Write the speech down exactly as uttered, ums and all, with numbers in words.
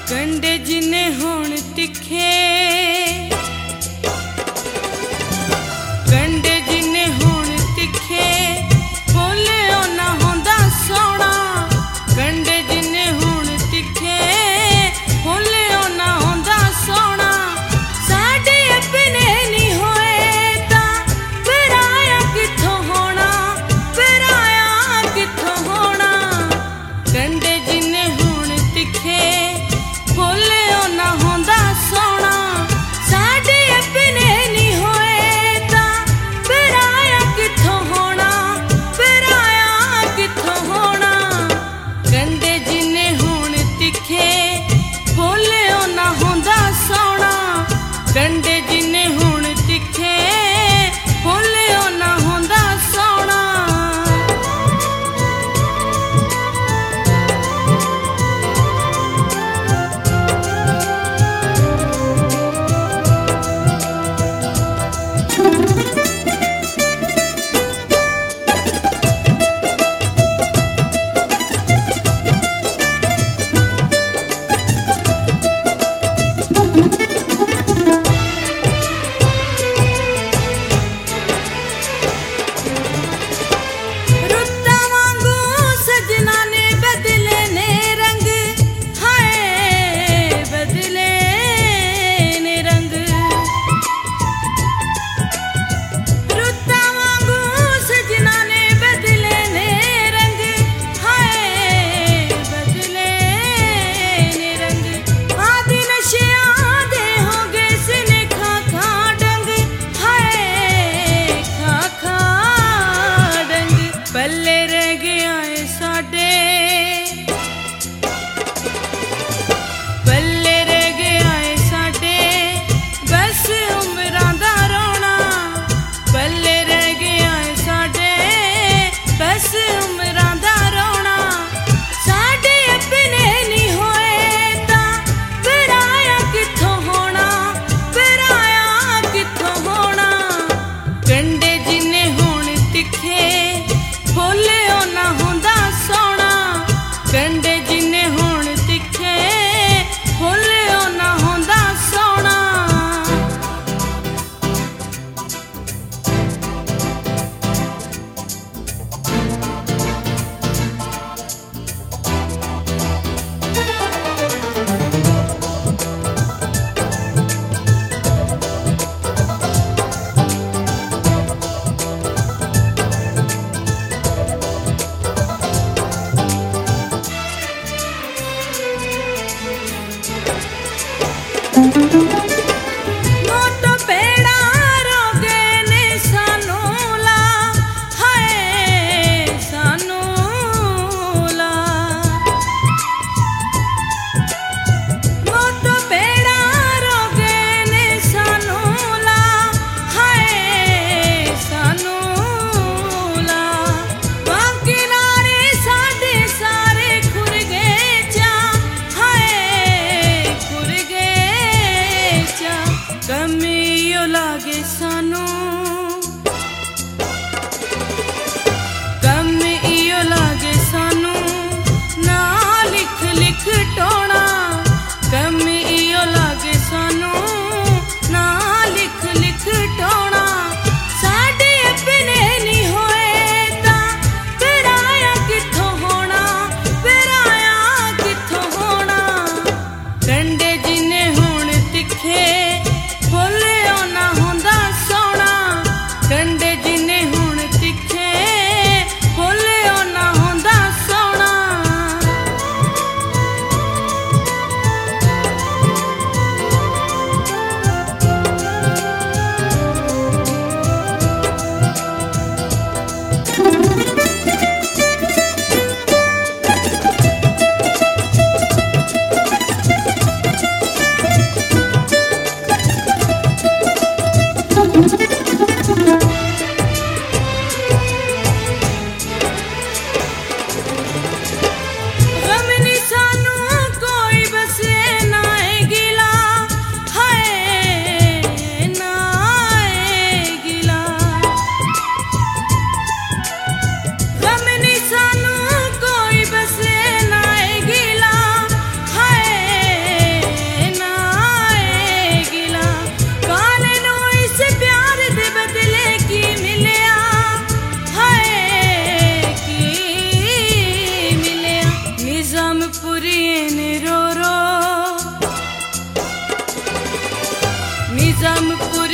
कंडे जिन्ने होण तिखे कंडे जिन्ने होण तिखे बोलियो ना होंदा सोना कंडे जिन्ने होण तिखे बोलियो ना होंदा सोना साडे अपने नहीं होए तां पराया किथों होना पराया किथों होना कंडे जिन्ने होण तिखे बोलियो ना होंदा सोना साडे अपने नहीं होए तां पराया किथों होना पराया किथों होना कंडे जिन्ने होण तिखे बोलियो ना होंदा सोना कंडे जिन्ने होण तिखे बोलियो ना होंदा सोना रुत्ता वांगू सजना ने बदले ने रंग हाय बदले ने रंग रुत्ता वांगू सजना ने बदले ने रंग हाय बदले ने रंग आदि नशियां दे हो गए सिने खा खा डंग हाय खा खा डंग पल्ले रह गया है साडे पल्ले रह गया है साडे बस उमरां दा रोना पल्ले रह गया है साडे बस उमरां दा रोना साडे अपने नहीं होए तां पराया किथों होना पराया किथों होना कंडे जिन्ने होण तिखे बोलियो ना होंदा सोना कंडे जिन्ने होण तिखे बोलियो ना होंदा सोना मोटो पेड़ा रोगे ने सानू ला हाय सानू ला मोटो पेड़ा रोगे ने सानू ला हाय सानू ला बाकी नारे साडे सारे खुर गए चा हाय खुर गए चा कमियो लागे सानू कम इयो लागे सानू ना लिख लिख टोना कम इयो लागे सानू ना लिख लिख टोना साडे अपने नहीं होए तां पराया किथों होना पराया किथों होना कंडे जिन्ने होण तिखे बोलियो ना होंदा सोना कंडे जिन्ने होण तिखे बोलियो ना होंदा सोना ब्रह्मपुर